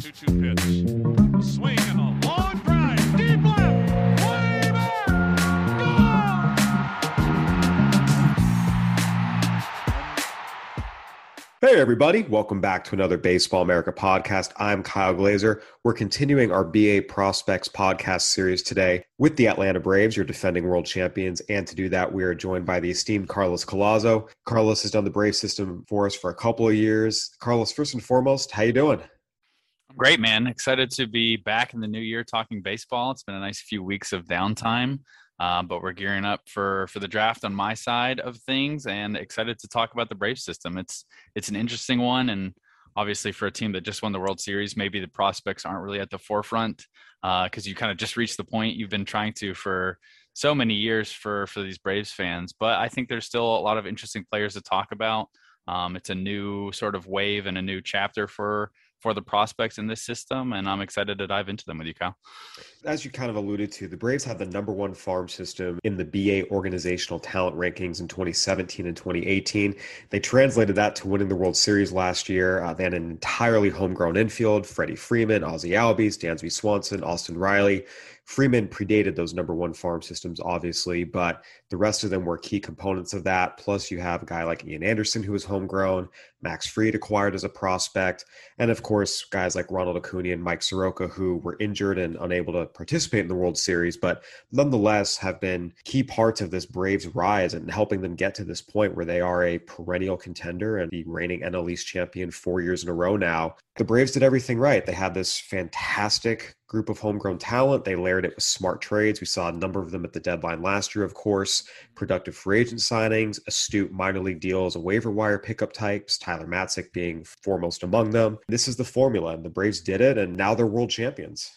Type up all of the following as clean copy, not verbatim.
2-2 pitch. A swing and a long drive. Deep left. Way back. Gone! Hey, everybody. Welcome back to another Baseball America podcast. I'm Kyle Glazer. We're continuing our BA Prospects podcast series today with the Atlanta Braves, your defending world champions. And to do that, we are joined by the esteemed Carlos Collazo. Carlos has done the Brave system for us for a couple of years. Carlos, first and foremost, how you doing? Great, man. Excited to be back in the new year talking baseball. It's been a nice few weeks of downtime, but we're gearing up for the draft on my side of things and excited to talk about the Brave system. It's an interesting one, and obviously for a team that just won the World Series, maybe the prospects aren't really at the forefront because you kind of just reached the point you've been trying to for so many years for these Braves fans. But I think there's still a lot of interesting players to talk about. It's a new sort of wave and a new chapter for the prospects in this system, and I'm excited to dive into them with you, Kyle. As you kind of alluded to, the Braves had the number one farm system in the BA organizational talent rankings in 2017 and 2018. They translated that to winning the World Series last year. They had an entirely homegrown infield: Freddie Freeman, Ozzie Albies, Dansby Swanson, Austin Riley. Freeman predated those number one farm systems, obviously, but the rest of them were key components of that. Plus, you have a guy like Ian Anderson, who was homegrown, Max Fried acquired as a prospect, and of course, guys like Ronald Acuna and Mike Soroka, who were injured and unable to participate in the World Series, but nonetheless have been key parts of this Braves rise and helping them get to this point where they are a perennial contender and the reigning NL East champion 4 years in a row now. The Braves did everything right. They had this fantastic group of homegrown talent. They layered it with smart trades. We saw a number of them at the deadline last year, of course. Productive free agent signings, astute minor league deals, waiver wire pickup types, Tyler Matzik being foremost among them. This is the formula, and the Braves did it, and now they're world champions.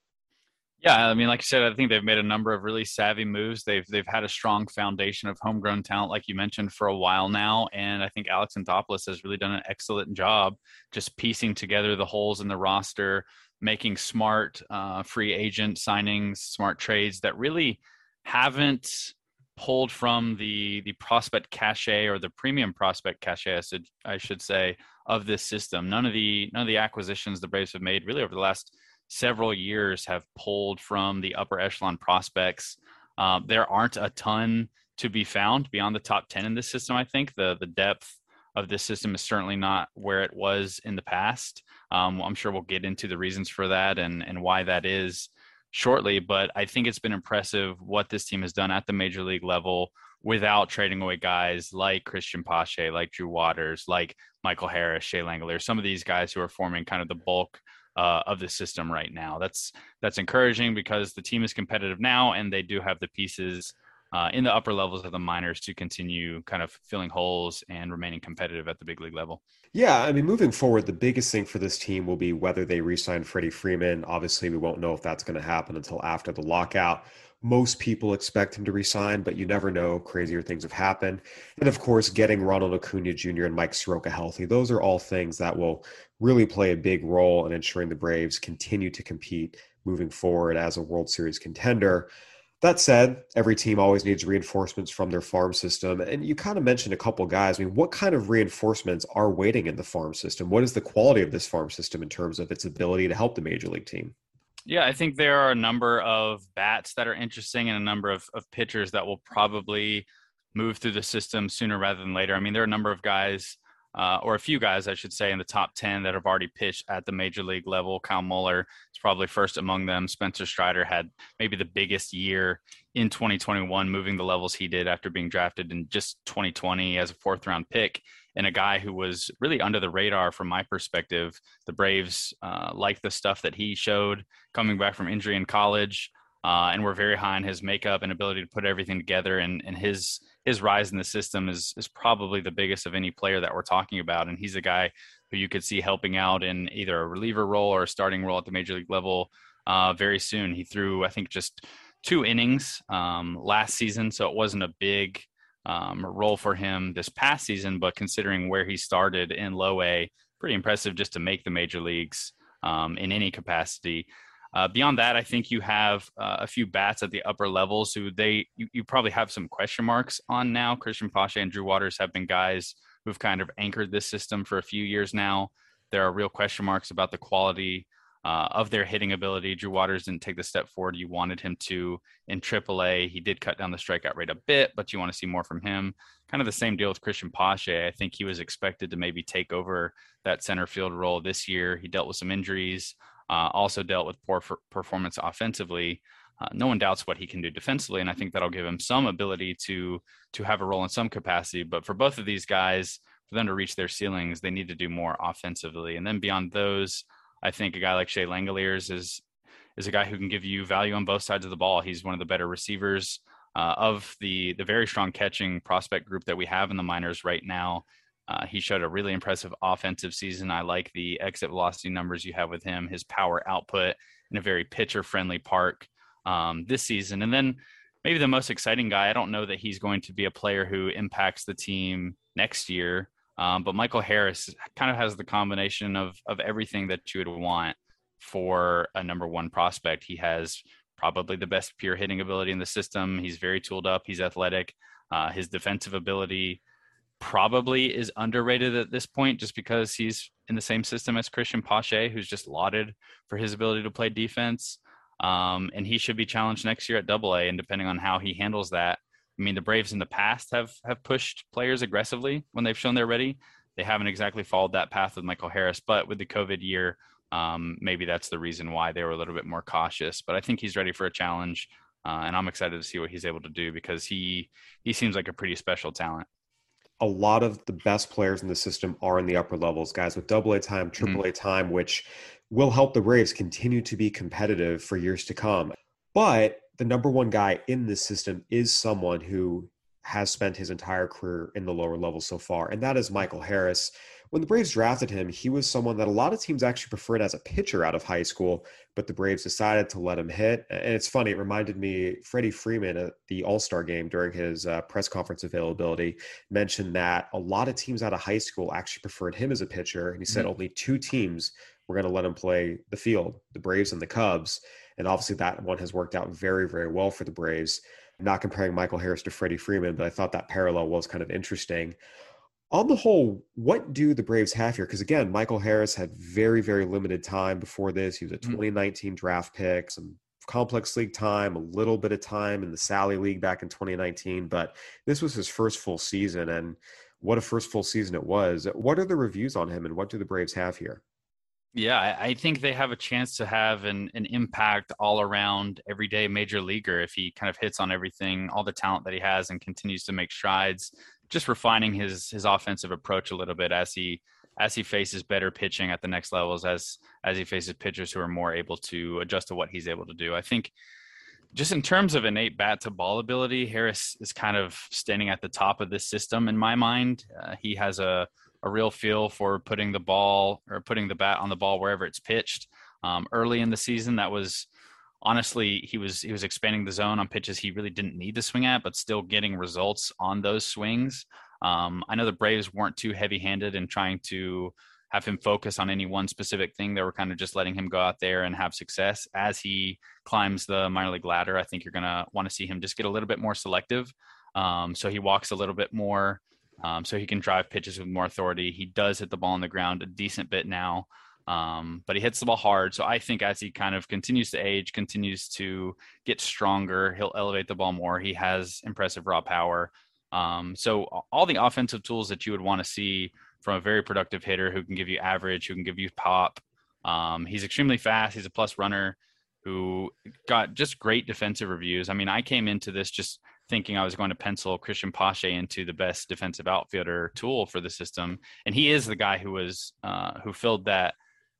Yeah, I mean, like you said, I think they've made a number of really savvy moves. They've had a strong foundation of homegrown talent, like you mentioned, for a while now, and I think Alex Anthopoulos has really done an excellent job just piecing together the holes in the roster, making smart free agent signings, smart trades that really haven't pulled from the prospect cachet or the premium prospect cachet, I should say, of this system. None of the acquisitions the Braves have made really over the last several years have pulled from the upper echelon prospects. There aren't a ton to be found beyond the top 10 in this system. I think the depth of this system is certainly not where it was in the past. I'm sure we'll get into the reasons for that and why that is shortly, but I think it's been impressive what this team has done at the major league level without trading away guys like Christian Pache, like Drew Waters, like Michael Harris, Shea Langeliers, some of these guys who are forming kind of the bulk of the system right now. That's encouraging because the team is competitive now, and they do have the pieces in the upper levels of the minors to continue kind of filling holes and remaining competitive at the big league level. Yeah, I mean, moving forward, the biggest thing for this team will be whether they re-sign Freddie Freeman. Obviously, we won't know if that's going to happen until after the lockout. Most people expect him to resign, but you never know. Crazier things have happened. And of course, getting Ronald Acuna Jr. and Mike Soroka healthy, those are all things that will really play a big role in ensuring the Braves continue to compete moving forward as a World Series contender. That said, every team always needs reinforcements from their farm system. And you kind of mentioned a couple guys. I mean, what kind of reinforcements are waiting in the farm system? What is the quality of this farm system in terms of its ability to help the major league team? Yeah, I think there are a number of bats that are interesting and a number of pitchers that will probably move through the system sooner rather than later. I mean, there are a number of guys, or a few guys, I should say, in the top 10 that have already pitched at the major league level. Kyle Muller is probably first among them. Spencer Strider had maybe the biggest year in 2021, moving the levels he did after being drafted in just 2020 as a fourth-round pick, and a guy who was really under the radar from my perspective. The Braves liked the stuff that he showed coming back from injury in college, and were very high on his makeup and ability to put everything together. And his rise in the system is probably the biggest of any player that we're talking about. And he's a guy who you could see helping out in either a reliever role or a starting role at the major league level very soon. He threw, I think, just 2 innings last season, so it wasn't a big role for him this past season, but considering where he started in low A, pretty impressive just to make the major leagues in any capacity. Beyond that, I think you have a few bats at the upper levels who you probably have some question marks on now. Christian Pache and Drew Waters have been guys who've kind of anchored this system for a few years now. There are real question marks about the quality of their hitting ability. Drew Waters didn't take the step forward you wanted him to in AAA. He did cut down the strikeout rate a bit, but you want to see more from him. Kind of the same deal with Christian Pache. I think he was expected to maybe take over that center field role this year. He dealt with some injuries, also dealt with poor performance offensively. No one doubts what he can do defensively, and I think that'll give him some ability to have a role in some capacity. But for both of these guys, for them to reach their ceilings, they need to do more offensively. And then beyond those, I think a guy like Shea Langeliers is a guy who can give you value on both sides of the ball. He's one of the better receivers of the very strong catching prospect group that we have in the minors right now. He showed a really impressive offensive season. I like the exit velocity numbers you have with him, his power output in a very pitcher-friendly park this season. And then maybe the most exciting guy, I don't know that he's going to be a player who impacts the team next year, but Michael Harris kind of has the combination of everything that you would want for a number one prospect. He has probably the best pure hitting ability in the system. He's very tooled up. He's athletic. His defensive ability probably is underrated at this point just because he's in the same system as Christian Pache, who's just lauded for his ability to play defense. And he should be challenged next year at AA. And depending on how he handles that, I mean, the Braves in the past have pushed players aggressively when they've shown they're ready. They haven't exactly followed that path with Michael Harris, but with the COVID year, maybe that's the reason why they were a little bit more cautious. But I think he's ready for a challenge, and I'm excited to see what he's able to do because he seems like a pretty special talent. A lot of the best players in the system are in the upper levels, guys with AA time, AAA time, which will help the Braves continue to be competitive for years to come. But the number one guy in this system is someone who has spent his entire career in the lower levels so far, and that is Michael Harris. When the Braves drafted him, he was someone that a lot of teams actually preferred as a pitcher out of high school, but the Braves decided to let him hit. And it's funny, it reminded me, Freddie Freeman at the All-Star game during his press conference availability mentioned that a lot of teams out of high school actually preferred him as a pitcher, and he said only two teams were going to let him play the field, the Braves and the Cubs. And obviously that one has worked out very, very well for the Braves. I'm not comparing Michael Harris to Freddie Freeman, but I thought that parallel was kind of interesting. On the whole, what do the Braves have here? Because again, Michael Harris had very, very limited time before this. He was a 2019 draft pick, some complex league time, a little bit of time in the Sally League back in 2019, but this was his first full season, and what a first full season it was. What are the reviews on him, and what do the Braves have here? Yeah, I think they have a chance to have an impact all around everyday major leaguer if he kind of hits on everything, all the talent that he has and continues to make strides, just refining his offensive approach a little bit as he faces better pitching at the next levels, as he faces pitchers who are more able to adjust to what he's able to do. I think just in terms of innate bat to ball ability, Harris is kind of standing at the top of this system in my mind. He has a real feel for putting the bat on the ball wherever it's pitched. Early in the season, that was honestly, he was expanding the zone on pitches he really didn't need to swing at, but still getting results on those swings. I know the Braves weren't too heavy-handed in trying to have him focus on any one specific thing. They were kind of just letting him go out there and have success. As he climbs the minor league ladder, I think you're going to want to see him just get a little bit more selective. So he walks a little bit more, so he can drive pitches with more authority. He does hit the ball on the ground a decent bit now, but he hits the ball hard. So I think as he kind of continues to age, continues to get stronger, he'll elevate the ball more. He has impressive raw power. So all the offensive tools that you would want to see from a very productive hitter who can give you average, who can give you pop. He's extremely fast. He's a plus runner who got just great defensive reviews. I mean, I came into this just thinking I was going to pencil Christian Pache into the best defensive outfielder tool for the system. And he is the guy who filled that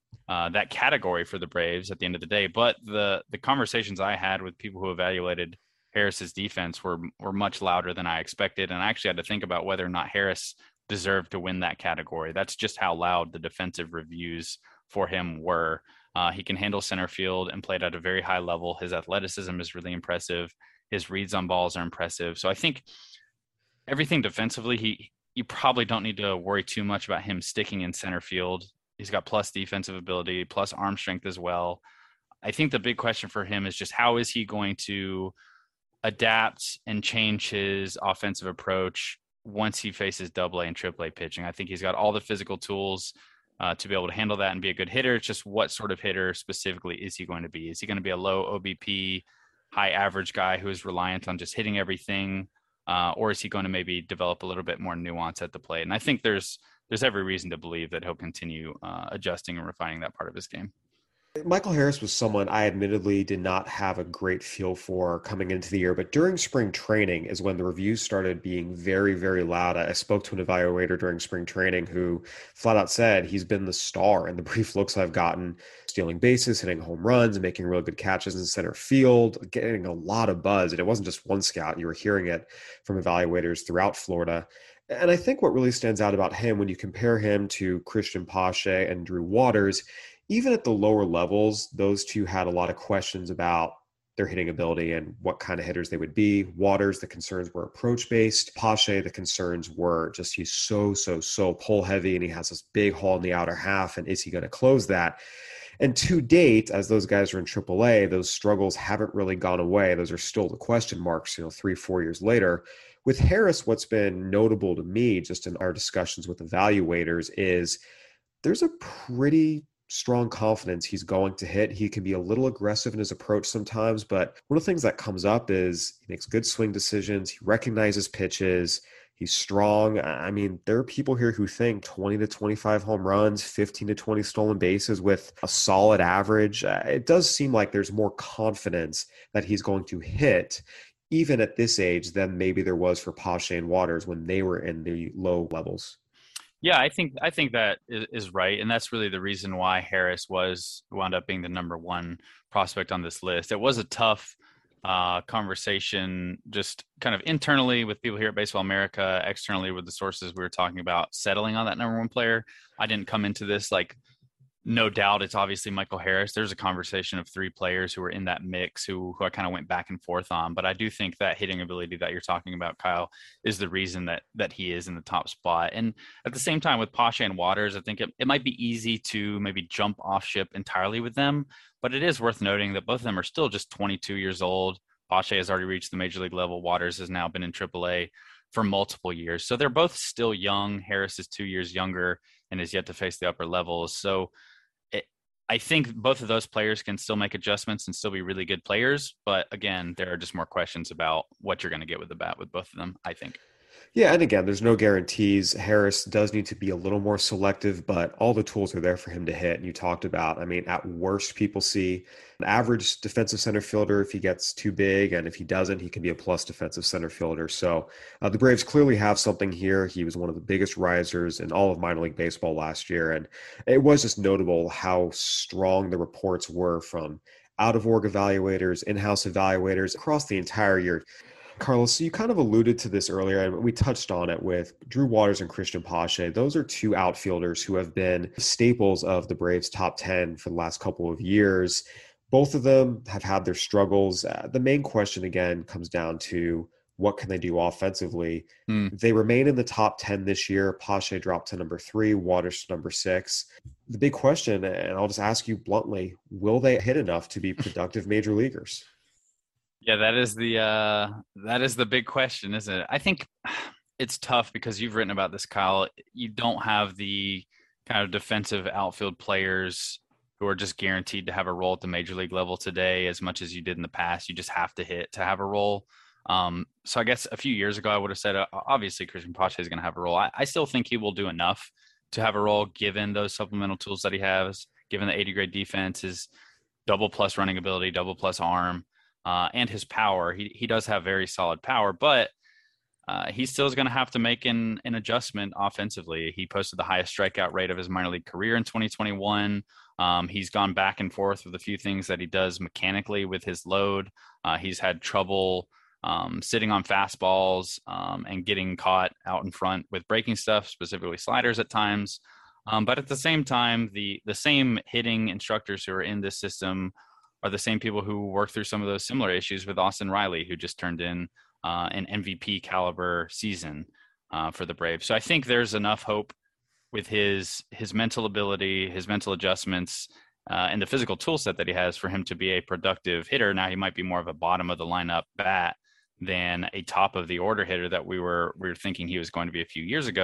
category for the Braves at the end of the day. But the conversations I had with people who evaluated Harris's defense were much louder than I expected. And I actually had to think about whether or not Harris deserved to win that category. That's just how loud the defensive reviews for him were. He can handle center field and played at a very high level. His athleticism is really impressive. His reads on balls are impressive. So I think everything defensively, you probably don't need to worry too much about him sticking in center field. He's got plus defensive ability, plus arm strength as well. I think the big question for him is just how is he going to adapt and change his offensive approach once he faces AA and AAA pitching. I think he's got all the physical tools to be able to handle that and be a good hitter. It's just what sort of hitter specifically is he going to be? Is he going to be a low OBP, high average guy who is reliant on just hitting everything? Or is he going to maybe develop a little bit more nuance at the plate? And I think there's every reason to believe that he'll continue adjusting and refining that part of his game. Michael Harris was someone I admittedly did not have a great feel for coming into the year, but during spring training is when the reviews started being very, very loud. I spoke to an evaluator during spring training who flat out said he's been the star in the brief looks I've gotten, stealing bases, hitting home runs, and making really good catches in center field, getting a lot of buzz. And it wasn't just one scout. You were hearing it from evaluators throughout Florida. And I think what really stands out about him when you compare him to Christian Pache and Drew Waters, even at the lower levels, those two had a lot of questions about their hitting ability and what kind of hitters they would be. Waters, the concerns were approach-based. Pache, the concerns were just he's so pull-heavy, and he has this big hole in the outer half, and is he going to close that? And to date, as those guys are in AAA, those struggles haven't really gone away. Those are still the question marks, 3-4 years later. With Harris, what's been notable to me, just in our discussions with evaluators, is there's a pretty strong confidence he's going to hit. He can be a little aggressive in his approach sometimes, but one of the things that comes up is he makes good swing decisions. He recognizes pitches. He's strong. I mean, there are people here who think 20 to 25 home runs, 15 to 20 stolen bases with a solid average. It does seem like there's more confidence that he's going to hit even at this age than maybe there was for Pache and Waters when they were in the low levels. Yeah, I think that is right, and that's really the reason why Harris wound up being the number one prospect on this list. It was a tough conversation, just kind of internally with people here at Baseball America, externally with the sources we were talking about, settling on that number one player. I didn't come into this like, no doubt it's obviously Michael Harris. There's a conversation of three players who were in that mix who I kind of went back and forth on. But I do think that hitting ability that you're talking about, Kyle, is the reason that he is in the top spot. And at the same time with Pache and Waters, I think it might be easy to maybe jump off ship entirely with them. But it is worth noting that both of them are still just 22 years old. Pache has already reached the major league level. Waters has now been in AAA for multiple years. So they're both still young. Harris is 2 years younger and is yet to face the upper levels. So I think both of those players can still make adjustments and still be really good players. But again, there are just more questions about what you're going to get with the bat with both of them, I think. Yeah, and again, there's no guarantees. Harris does need to be a little more selective, but all the tools are there for him to hit. And you talked about, I mean, at worst, people see an average defensive center fielder if he gets too big, and if he doesn't, he can be a plus defensive center fielder. So the Braves clearly have something here. He was one of the biggest risers in all of minor league baseball last year, and it was just notable how strong the reports were from out-of-org evaluators, in-house evaluators across the entire year. Carlos, so you kind of alluded to this earlier, and we touched on it with Drew Waters and Christian Pache. Those are two outfielders who have been staples of the Braves' top 10 for the last couple of years. Both of them have had their struggles. The main question, again, comes down to what can they do offensively? They remain in the top 10 this year. Pache dropped to number 3, Waters to number 6. The big question, and I'll just ask you bluntly, will they hit enough to be productive major leaguers? Yeah, that is the big question, isn't it? I think it's tough because you've written about this, Kyle. You don't have the kind of defensive outfield players who are just guaranteed to have a role at the major league level today as much as you did in the past. You just have to hit to have a role. So I guess a few years ago, I would have said, obviously, Christian Pache is going to have a role. I still think he will do enough to have a role given those supplemental tools that he has, given the 80 grade defense, his double plus running ability, double plus arm. And his power. He does have very solid power, but he still is going to have to make an adjustment offensively. He posted the highest strikeout rate of his minor league career in 2021. He's gone back and forth with a few things that he does mechanically with his load. He's had trouble sitting on fastballs and getting caught out in front with breaking stuff, specifically sliders at times. But at the same time, the same hitting instructors who are in this system are the same people who work through some of those similar issues with Austin Riley, who just turned in an MVP caliber season for the Braves. So I think there's enough hope with his mental ability, his mental adjustments, and the physical tool set that he has for him to be a productive hitter. Now he might be more of a bottom of the lineup bat than a top of the order hitter that we were thinking he was going to be a few years ago.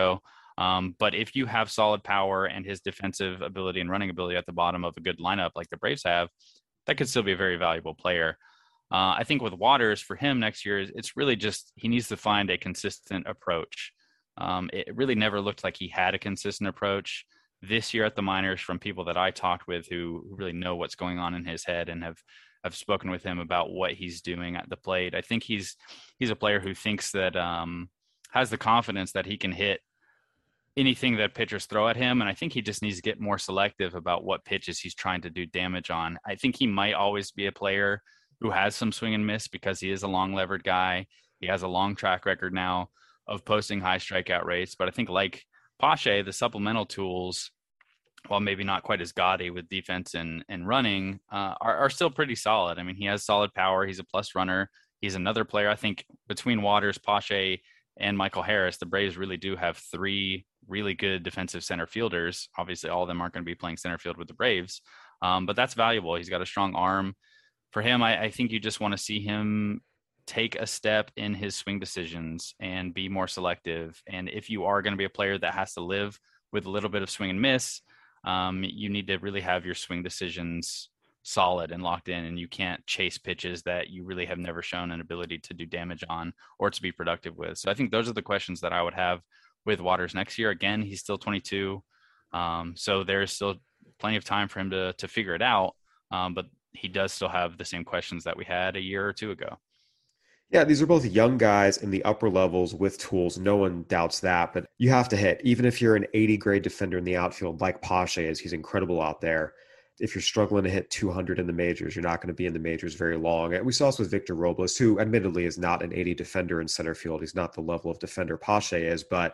But if you have solid power and his defensive ability and running ability at the bottom of a good lineup like the Braves have, that could still be a very valuable player. I think with Waters for him next year, it's really just he needs to find a consistent approach. It really never looked like he had a consistent approach this year at the minors from people that I talked with who really know what's going on in his head and have spoken with him about what he's doing at the plate. I think he's a player who thinks that has the confidence that he can hit anything that pitchers throw at him. And I think he just needs to get more selective about what pitches he's trying to do damage on. I think he might always be a player who has some swing and miss because he is a long levered guy. He has a long track record now of posting high strikeout rates. But I think like Pache, the supplemental tools, while maybe not quite as gaudy with defense and running, are still pretty solid. I mean, he has solid power. He's a plus runner. He's another player. I think between Waters, Pache, and Michael Harris, the Braves really do have three really good defensive center fielders. Obviously, all of them aren't going to be playing center field with the Braves, but that's valuable. He's got a strong arm. For him, I think you just want to see him take a step in his swing decisions and be more selective. And if you are going to be a player that has to live with a little bit of swing and miss, you need to really have your swing decisions solid and locked in, and you can't chase pitches that you really have never shown an ability to do damage on or to be productive with. So I think those are the questions that I would have with Waters next year. Again, he's still 22. So there's still plenty of time for him to figure it out. But he does still have the same questions that we had a year or two ago. Yeah, these are both young guys in the upper levels with tools. No one doubts that, but you have to hit. Even if you're an 80 grade defender in the outfield like Pache is, he's incredible out there. If you're struggling to hit 200 in the majors, you're not going to be in the majors very long. And we saw this with Victor Robles, who admittedly is not an 80 defender in center field. He's not the level of defender Pache is, but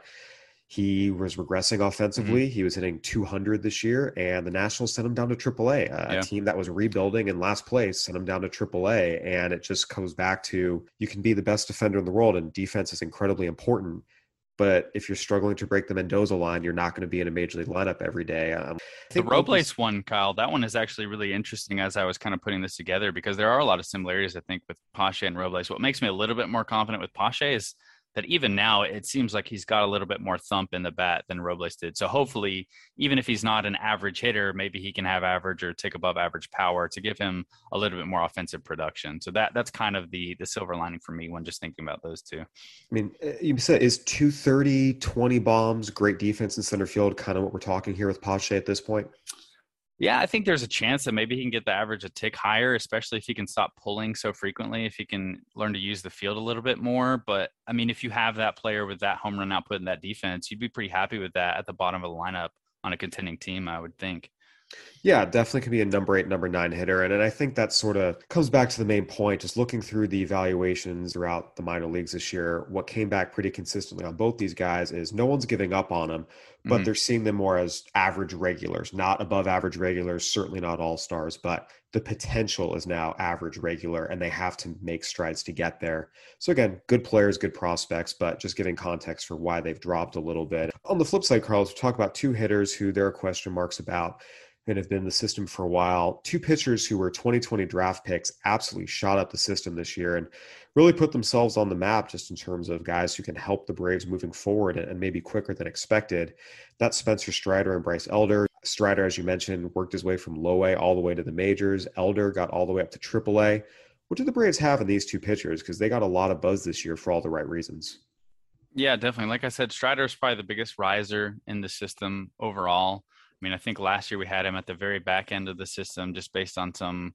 he was regressing offensively. He was hitting 200 this year, and the Nationals sent him down to AAA. A team that was rebuilding in last place sent him down to AAA, and it just goes back to you can be the best defender in the world, and defense is incredibly important. But if you're struggling to break the Mendoza line, you're not going to be in a major league lineup every day. The Robles one, Kyle, that one is actually really interesting as I was kind of putting this together because there are a lot of similarities, I think, with Pache and Robles. What makes me a little bit more confident with Pache is that even now it seems like he's got a little bit more thump in the bat than Robles did. So hopefully, even if he's not an average hitter, maybe he can have average or tick above average power to give him a little bit more offensive production. So that's kind of the silver lining for me when just thinking about those two. I mean, you said is 230, 20 bombs, great defense in center field, kind of what we're talking here with Pache at this point? Yeah, I think there's a chance that maybe he can get the average a tick higher, especially if he can stop pulling so frequently, if he can learn to use the field a little bit more. But, I mean, if you have that player with that home run output and that defense, you'd be pretty happy with that at the bottom of the lineup on a contending team, I would think. Yeah, definitely can be a number 8, number 9 hitter. And I think that sort of comes back to the main point, just looking through the evaluations throughout the minor leagues this year. What came back pretty consistently on both these guys is no one's giving up on them, but they're seeing them more as average regulars, not above average regulars, certainly not all-stars, but the potential is now average regular, and they have to make strides to get there. So again, good players, good prospects, but just giving context for why they've dropped a little bit. On the flip side, Carlos, we talk about two hitters who there are question marks about and have been in the system for a while. Two pitchers who were 2020 draft picks absolutely shot up the system this year and really put themselves on the map just in terms of guys who can help the Braves moving forward and maybe quicker than expected. That's Spencer Strider and Bryce Elder. Strider, as you mentioned, worked his way from low A all the way to the majors. Elder got all the way up to AAA. What do the Braves have in these two pitchers? Because they got a lot of buzz this year for all the right reasons. Yeah, definitely. Like I said, Strider is probably the biggest riser in the system overall. I mean, I think last year we had him at the very back end of the system just based on some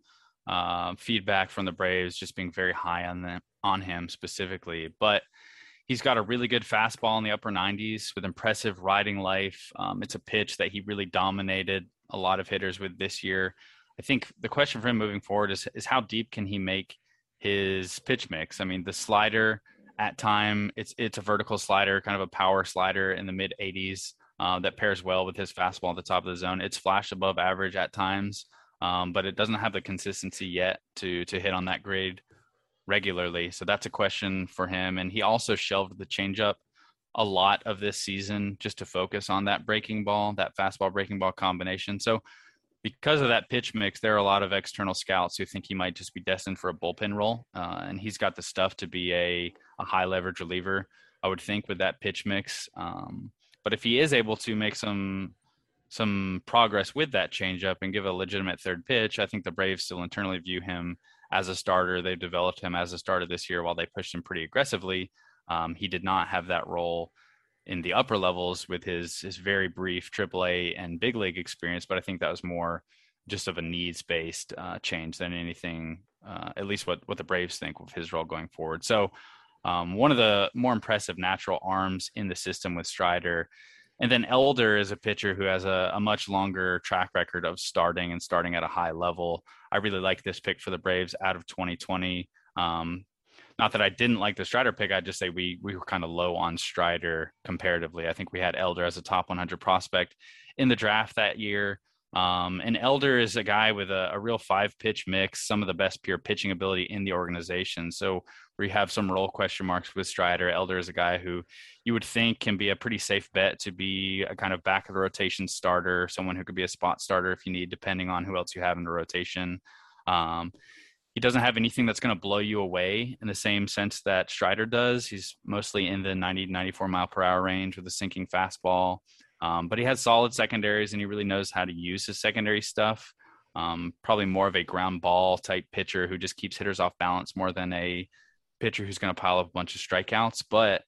feedback from the Braves just being very high on him specifically. But he's got a really good fastball in the upper 90s with impressive riding life. It's a pitch that he really dominated a lot of hitters with this year. I think the question for him moving forward is how deep can he make his pitch mix? I mean, the slider at time, it's a vertical slider, kind of a power slider in the mid 80s. That pairs well with his fastball at the top of the zone. It's flashed above average at times, but it doesn't have the consistency yet to hit on that grade regularly. So that's a question for him. And he also shelved the changeup a lot of this season just to focus on that breaking ball, that fastball breaking ball combination. So because of that pitch mix, there are a lot of external scouts who think he might just be destined for a bullpen role. And he's got the stuff to be a high leverage reliever, I would think, with that pitch mix. But if he is able to make some progress with that changeup and give a legitimate third pitch, I think the Braves still internally view him as a starter. They've developed him as a starter this year while they pushed him pretty aggressively. He did not have that role in the upper levels with his very brief AAA and big league experience, but I think that was more just of a needs-based change than anything, at least what the Braves think of his role going forward. So one of the more impressive natural arms in the system with Strider. And then Elder is a pitcher who has a much longer track record of starting at a high level. I really like this pick for the Braves out of 2020. Not that I didn't like the Strider pick. I'd just say we were kind of low on Strider comparatively. I think we had Elder as a top 100 prospect in the draft that year. And Elder is a guy with a real 5-pitch mix, some of the best pure pitching ability in the organization. So we have some role question marks with Strider. Elder is a guy who you would think can be a pretty safe bet to be a kind of back of the rotation starter, someone who could be a spot starter if you need, depending on who else you have in the rotation. He doesn't have anything that's going to blow you away in the same sense that Strider does. He's mostly in the 90, 94 mile per hour range with a sinking fastball. But he has solid secondaries, and he really knows how to use his secondary stuff. Probably more of a ground ball type pitcher who just keeps hitters off balance more than a pitcher who's going to pile up a bunch of strikeouts. But,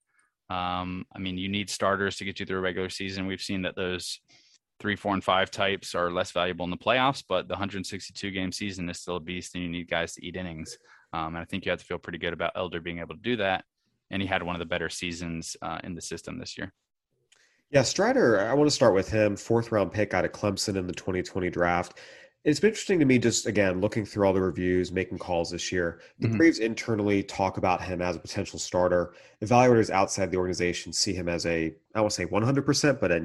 I mean, you need starters to get you through a regular season. We've seen that those 3, 4, and 5 types are less valuable in the playoffs, but the 162-game season is still a beast, and you need guys to eat innings. And I think you have to feel pretty good about Elder being able to do that. And he had one of the better seasons in the system this year. Yeah, Strider, I want to start with him. 4th-round pick out of Clemson in the 2020 draft. It's been interesting to me just, again, looking through all the reviews, making calls this year. The Braves internally talk about him as a potential starter. Evaluators outside the organization see him as I won't say 100%, but a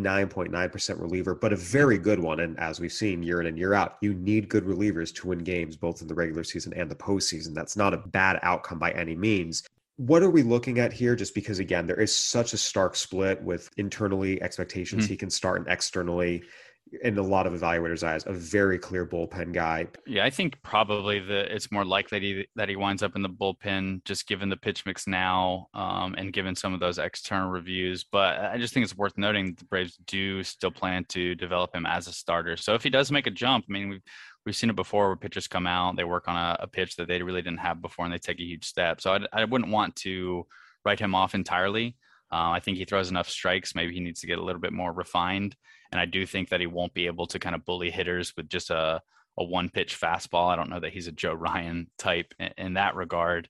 99.9% reliever, but a very good one. And as we've seen year in and year out, you need good relievers to win games, both in the regular season and the postseason. That's not a bad outcome by any means. What are we looking at here? Just because, again, there is such a stark split with internally expectations he can start and externally, in a lot of evaluators' eyes, a very clear bullpen guy. Yeah, I think probably it's more likely that he winds up in the bullpen, just given the pitch mix now and given some of those external reviews. But I just think it's worth noting that the Braves do still plan to develop him as a starter. So if he does make a jump, I mean, we've seen it before where pitchers come out, they work on a pitch that they really didn't have before, and they take a huge step. So I wouldn't want to write him off entirely. I think he throws enough strikes. Maybe he needs to get a little bit more refined. And I do think that he won't be able to kind of bully hitters with just a one-pitch fastball. I don't know that he's a Joe Ryan type in that regard.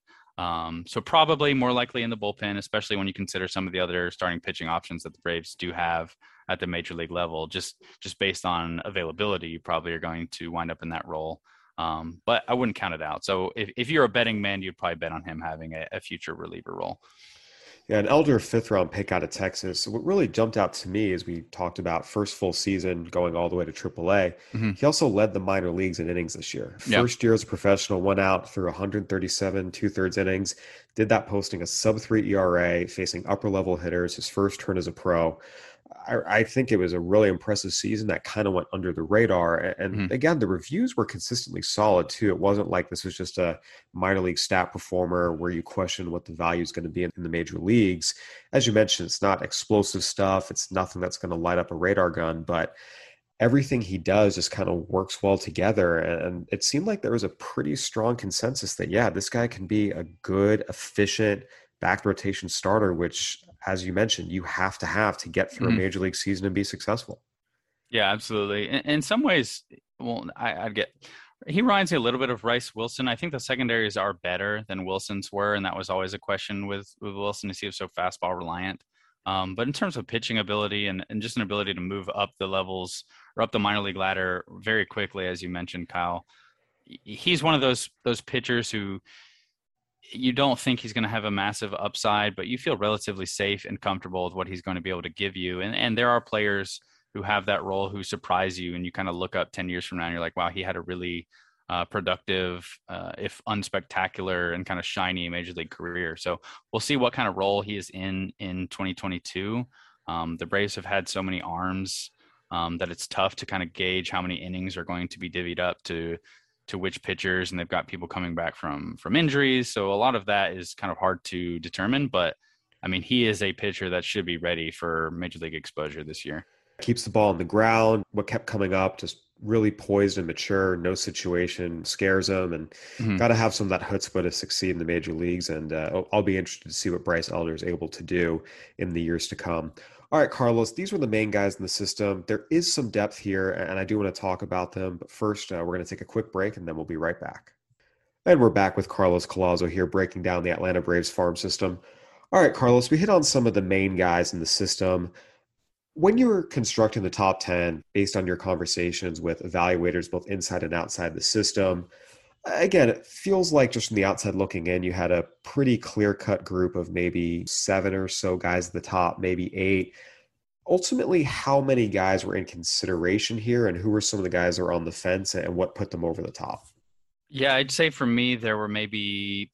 So probably more likely in the bullpen, especially when you consider some of the other starting pitching options that the Braves do have at the major league level. Just based on availability, you probably are going to wind up in that role. But I wouldn't count it out. So if you're a betting man, you'd probably bet on him having a future reliever role. Yeah, an Elder 5th-round pick out of Texas. What really jumped out to me as we talked about first full season going all the way to AAA. He also led the minor leagues in innings this year. First year as a professional, went out through 137 2/3 innings, did that posting a sub-3 ERA, facing upper-level hitters, his first turn as a pro. I think it was a really impressive season that kind of went under the radar. And again, the reviews were consistently solid too. It wasn't like this was just a minor league stat performer where you question what the value is going to be in the major leagues. As you mentioned, it's not explosive stuff. It's nothing that's going to light up a radar gun, but everything he does just kind of works well together. And it seemed like there was a pretty strong consensus that, yeah, this guy can be a good, efficient back rotation starter, which, as you mentioned, you have to get through a major league season and be successful. Yeah, absolutely. In some ways, well, he reminds me a little bit of Bryce Wilson. I think the secondaries are better than Wilson's were, and that was always a question with Wilson, to see if so fastball reliant. But in terms of pitching ability and just an ability to move up the levels or up the minor league ladder very quickly, as you mentioned, Kyle, he's one of those pitchers who you don't think he's going to have a massive upside, but you feel relatively safe and comfortable with what he's going to be able to give you. And there are players who have that role who surprise you, and you kind of look up 10 years from now and you're like, wow, he had a really productive, if unspectacular and kind of shiny major league career. So we'll see what kind of role he is in 2022. The Braves have had so many arms that it's tough to kind of gauge how many innings are going to be divvied up to which pitchers, and they've got people coming back from injuries. So a lot of that is kind of hard to determine, but I mean, he is a pitcher that should be ready for major league exposure this year. Keeps the ball on the ground. What kept coming up, just really poised and mature. No situation scares him, and Mhm. got to have some of that chutzpah to succeed in the major leagues. And I'll be interested to see what Bryce Elder is able to do in the years to come. All right, Carlos, these were the main guys in the system. There is some depth here, and I do want to talk about them. But first, we're going to take a quick break, and then we'll be right back. And we're back with Carlos Collazo here, breaking down the Atlanta Braves farm system. All right, Carlos, we hit on some of the main guys in the system. When you were constructing the top 10, based on your conversations with evaluators both inside and outside the system, again, it feels like just from the outside looking in, you had a pretty clear-cut group of maybe 7 or so guys at the top, maybe 8. Ultimately, how many guys were in consideration here, and who were some of the guys that were on the fence, and what put them over the top? Yeah, I'd say for me, there were maybe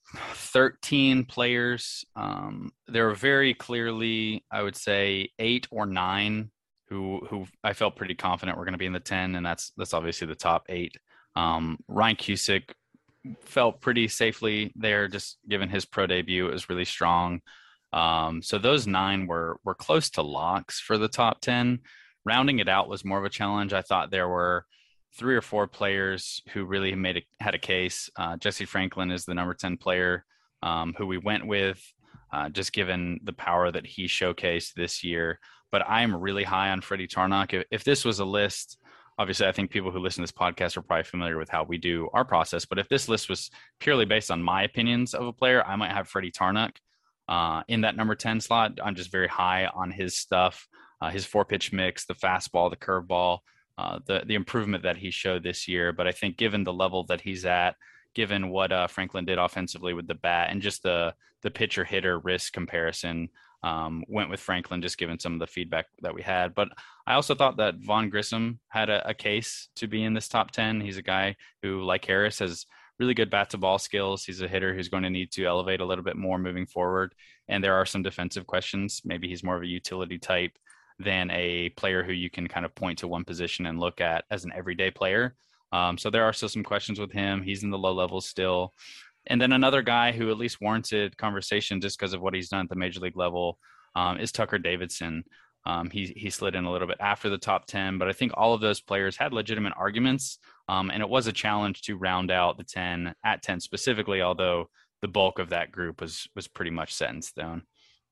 13 players. There were very clearly, I would say, 8 or 9 who I felt pretty confident were going to be in the 10, and that's obviously the top 8. Ryan Cusick felt pretty safely there, just given his pro debut. It was really strong. So those 9 were close to locks for the top 10. Rounding it out was more of a challenge. I thought there were 3 or 4 players who really had a case. Jesse Franklin is the number 10 player who we went with, just given the power that he showcased this year. But I am really high on Freddie Tarnok. If this was a list, obviously I think people who listen to this podcast are probably familiar with how we do our process. But if this list was purely based on my opinions of a player, I might have Freddie Tarnok in that number 10 slot. I'm just very high on his stuff, his 4-pitch mix, the fastball, the curveball. The improvement that he showed this year. But I think given the level that he's at, given what Franklin did offensively with the bat, and just the pitcher hitter risk comparison, went with Franklin, just given some of the feedback that we had. But I also thought that Vaughn Grissom had a case to be in this top 10. He's a guy who, like Harris, has really good bat to ball skills. He's a hitter who's going to need to elevate a little bit more moving forward. And there are some defensive questions. Maybe he's more of a utility type than a player who you can kind of point to one position and look at as an everyday player. So there are still some questions with him. He's in the low levels still. And then another guy who at least warranted conversation just because of what he's done at the major league level is Tucker Davidson. He slid in a little bit after the top 10, but I think all of those players had legitimate arguments. And it was a challenge to round out the 10 at 10 specifically, although the bulk of that group was pretty much set in stone,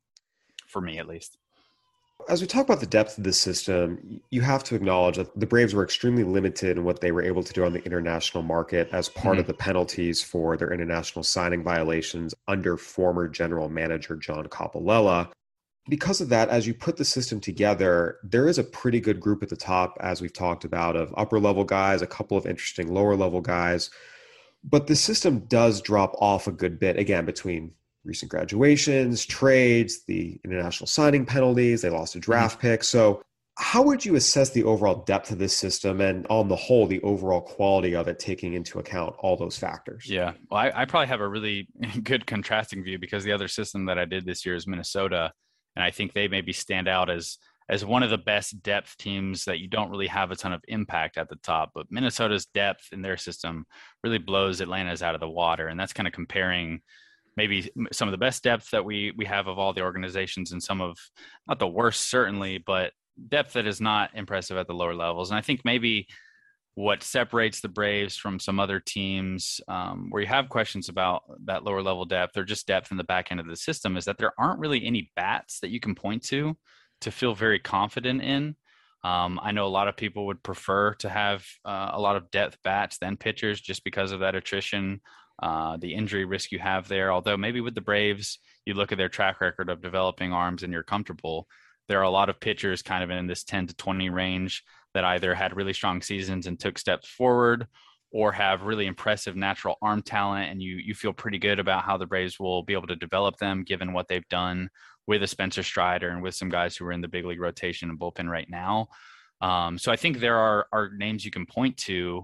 for me at least. As we talk about the depth of the system, you have to acknowledge that the Braves were extremely limited in what they were able to do on the international market as part of the penalties for their international signing violations under former general manager John Coppolella. Because of that, as you put the system together, there is a pretty good group at the top, as we've talked about, of upper level guys, a couple of interesting lower level guys. But the system does drop off a good bit, again, between recent graduations, trades, the international signing penalties. They lost a draft pick. So how would you assess the overall depth of this system and on the whole, the overall quality of it, taking into account all those factors? Yeah, well, I probably have a really good contrasting view because the other system that I did this year is Minnesota. And I think they maybe stand out as one of the best depth teams that you don't really have a ton of impact at the top. But Minnesota's depth in their system really blows Atlanta's out of the water. And that's kind of comparing maybe some of the best depth that we have of all the organizations and some of, not the worst certainly, but depth that is not impressive at the lower levels. And I think maybe what separates the Braves from some other teams where you have questions about that lower level depth or just depth in the back end of the system is that there aren't really any bats that you can point to feel very confident in. I know a lot of people would prefer to have a lot of depth bats than pitchers just because of that attrition, the injury risk you have there. Although maybe with the Braves, you look at their track record of developing arms and you're comfortable. There are a lot of pitchers kind of in this 10 to 20 range that either had really strong seasons and took steps forward or have really impressive natural arm talent. And you feel pretty good about how the Braves will be able to develop them given what they've done with a Spencer Strider and with some guys who are in the big league rotation and bullpen right now. So I think there are names you can point to,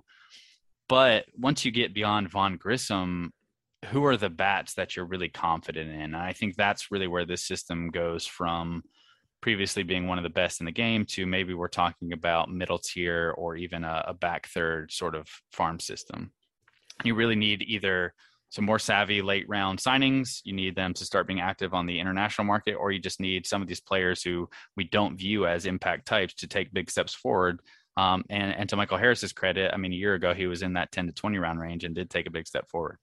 but once you get beyond Vaughn Grissom, who are the bats that you're really confident in? And I think that's really where this system goes from previously being one of the best in the game to maybe we're talking about middle tier or even a back third sort of farm system. You really need either some more savvy late round signings. You need them to start being active on the international market, or you just need some of these players who we don't view as impact types to take big steps forward. And to Michael Harris's credit, I mean, a year ago, he was in that 10 to 20 round range and did take a big step forward.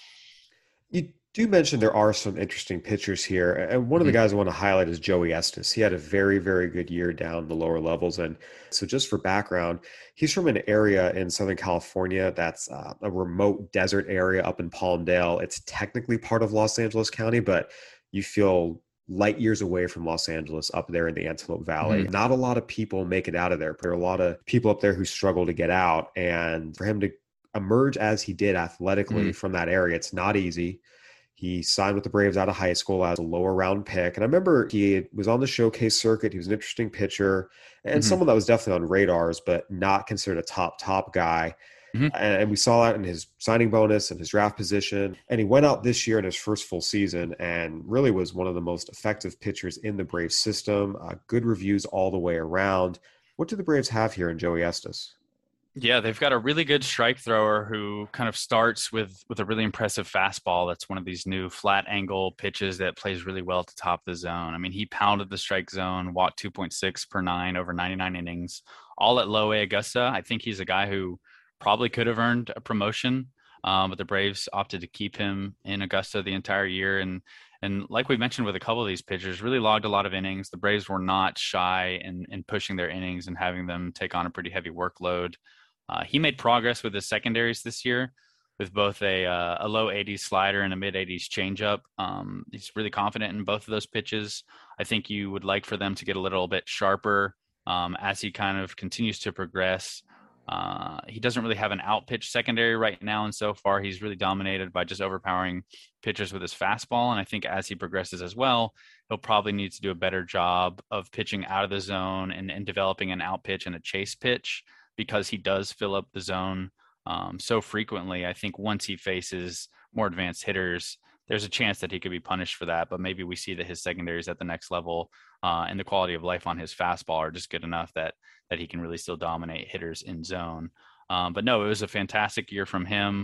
You do mention there are some interesting pitchers here. And one of the guys I want to highlight is Joey Estes. He had a very, very good year down the lower levels. And so just for background, he's from an area in Southern California that's a remote desert area up in Palmdale. It's technically part of Los Angeles County, but you feel light years away from Los Angeles up there in the Antelope Valley. Not a lot of people make it out of there. There are a lot of people up there who struggle to get out. And for him to emerge as he did athletically from that area, it's not easy. He signed with the Braves out of high school as a lower round pick. And I remember he was on the showcase circuit. He was an interesting pitcher and someone that was definitely on radars, but not considered a top guy. And we saw that in his signing bonus and his draft position. And he went out this year in his first full season and really was one of the most effective pitchers in the Braves system. Good reviews all the way around. What do the Braves have here in Joey Estes? Yeah, they've got a really good strike thrower who kind of starts with a really impressive fastball. That's one of these new flat angle pitches that plays really well at the top of the zone. I mean, he pounded the strike zone, walked 2.6 per nine over 99 innings, all at low A Augusta. I think he's a guy who probably could have earned a promotion, but the Braves opted to keep him in Augusta the entire year. And like we mentioned with a couple of these pitchers, really logged a lot of innings. The Braves were not shy in pushing their innings and having them take on a pretty heavy workload. He made progress with his secondaries this year with both a low 80s slider and a mid 80s changeup. He's really confident in both of those pitches. I think you would like for them to get a little bit sharper as he kind of continues to progress. He doesn't really have an out pitch secondary right now. And so far he's really dominated by just overpowering pitchers with his fastball. And I think as he progresses as well, he'll probably need to do a better job of pitching out of the zone and developing an out pitch and a chase pitch, because he does fill up the zone so frequently. I think once he faces more advanced hitters, there's a chance that he could be punished for that. But maybe we see that his secondaries at the next level and the quality of life on his fastball are just good enough that he can really still dominate hitters in zone. But no, it was a fantastic year from him.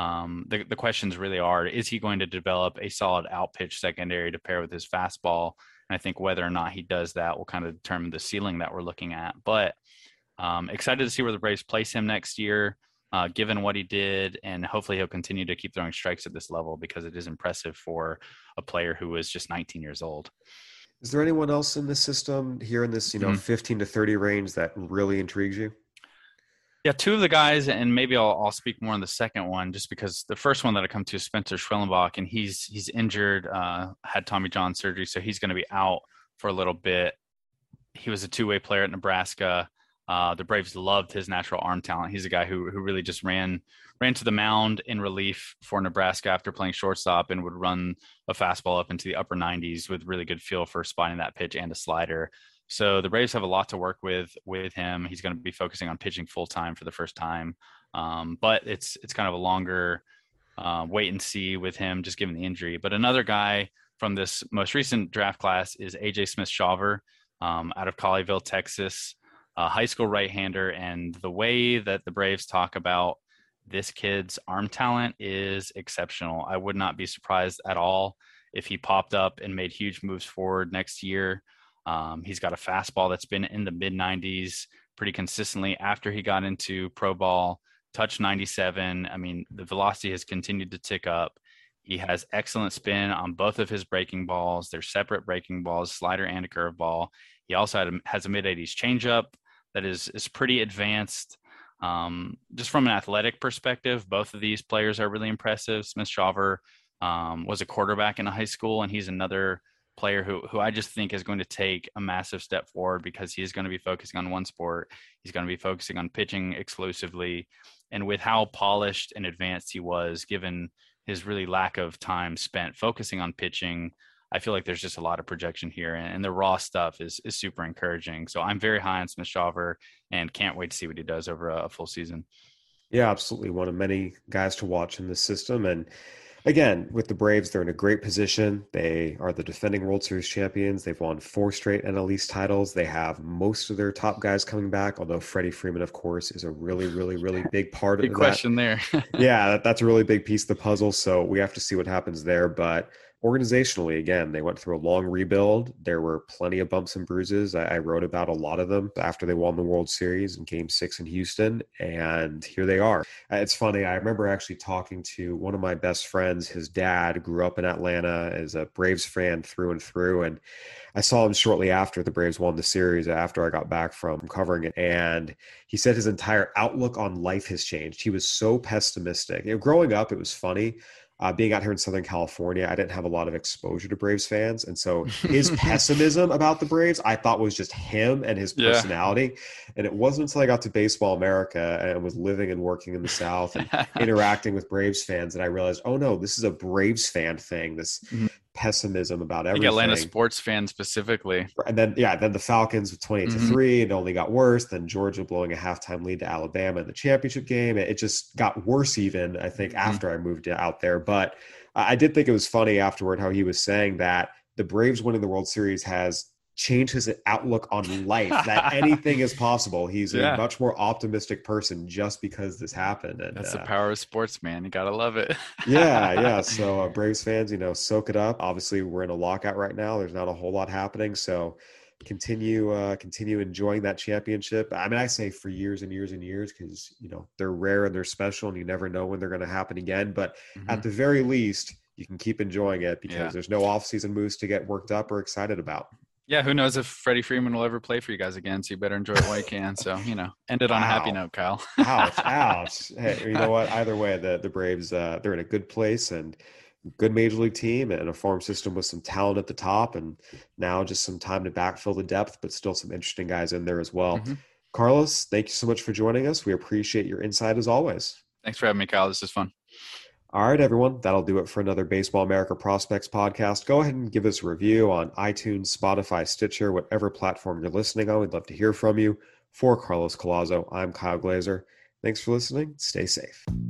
The questions really are, is he going to develop a solid out pitch secondary to pair with his fastball? And I think whether or not he does that will kind of determine the ceiling that we're looking at. But excited to see where the Braves place him next year, given what he did, and hopefully he'll continue to keep throwing strikes at this level because it is impressive for a player who is just 19 years old. Is there anyone else in the system here in this, 15 to 30 range that really intrigues you? Yeah, two of the guys, and maybe I'll speak more on the second one, just because the first one that I come to is Spencer Schwellenbach, and he's injured, had Tommy John surgery, so he's going to be out for a little bit. He was a two-way player at Nebraska. The Braves loved his natural arm talent. He's a guy who really just ran to the mound in relief for Nebraska after playing shortstop and would run a fastball up into the upper 90s with really good feel for spotting that pitch and a slider. So the Braves have a lot to work with him. He's going to be focusing on pitching full time for the first time. But it's kind of a longer wait and see with him, just given the injury. But another guy from this most recent draft class is AJ Smith-Shawver out of Colleyville, Texas. High school right-hander, and the way that the Braves talk about this kid's arm talent is exceptional. I would not be surprised at all if he popped up and made huge moves forward next year. He's got a fastball that's been in the mid-90s pretty consistently after he got into pro ball, touched 97. I mean, the velocity has continued to tick up. He has excellent spin on both of his breaking balls. They're separate breaking balls, slider and a curveball. He also has a mid-80s changeup that is pretty advanced. Just from an athletic perspective, both of these players are really impressive. Smith-Shawver was a quarterback in high school, and he's another player who I just think is going to take a massive step forward because he is going to be focusing on one sport. He's going to be focusing on pitching exclusively. And with how polished and advanced he was, given his really lack of time spent focusing on pitching, I feel like there's just a lot of projection here, and the raw stuff is super encouraging. So I'm very high on Smith-Shawver and can't wait to see what he does over a full season. Yeah, absolutely. One of many guys to watch in this system. And again, with the Braves, they're in a great position. They are the defending World Series champions. They've won 4 straight NL East titles. They have most of their top guys coming back, although Freddie Freeman, of course, is a really, really, really big part Big of that. question there. Yeah, that's a really big piece of the puzzle. So we have to see what happens there. But organizationally, again, they went through a long rebuild. There were plenty of bumps and bruises. I wrote about a lot of them after they won the World Series in Game 6 in Houston, and here they are. It's funny. I remember actually talking to one of my best friends. His dad grew up in Atlanta, as a Braves fan through and through, and I saw him shortly after the Braves won the series, after I got back from covering it, and he said his entire outlook on life has changed. He was so pessimistic. Growing up, it was funny. Being out here in Southern California, I didn't have a lot of exposure to Braves fans. And so his pessimism about the Braves, I thought was just him and his personality. Yeah. And it wasn't until I got to Baseball America and was living and working in the South and interacting with Braves fans that I realized, oh no, this is a Braves fan thing, this pessimism about everything. I think Atlanta sports fans specifically. And then the Falcons with 28-3, it only got worse. Then Georgia blowing a halftime lead to Alabama in the championship game. It just got worse even, I think, after I moved out there. But I did think it was funny afterward how he was saying that the Braves winning the World Series has changed his outlook on life, that anything is possible. He's a much more optimistic person just because this happened. And that's the power of sports, man. You got to love it. Yeah. So Braves fans, soak it up. Obviously, we're in a lockout right now. There's not a whole lot happening. So continue enjoying that championship. I mean, I say for years and years and years, because, they're rare and they're special and you never know when they're going to happen again. But at the very least, you can keep enjoying it because there's no off-season moves to get worked up or excited about. Yeah, who knows if Freddie Freeman will ever play for you guys again, so you better enjoy it while you can. So, end it on a happy note, Kyle. Ouch. Hey, you know what? Either way, the Braves, they're in a good place and good major league team and a farm system with some talent at the top, and now just some time to backfill the depth, but still some interesting guys in there as well. Carlos, thank you so much for joining us. We appreciate your insight as always. Thanks for having me, Kyle. This is fun. All right, everyone, that'll do it for another Baseball America Prospects podcast. Go ahead and give us a review on iTunes, Spotify, Stitcher, whatever platform you're listening on. We'd love to hear from you. For Carlos Collazo, I'm Kyle Glazer. Thanks for listening. Stay safe.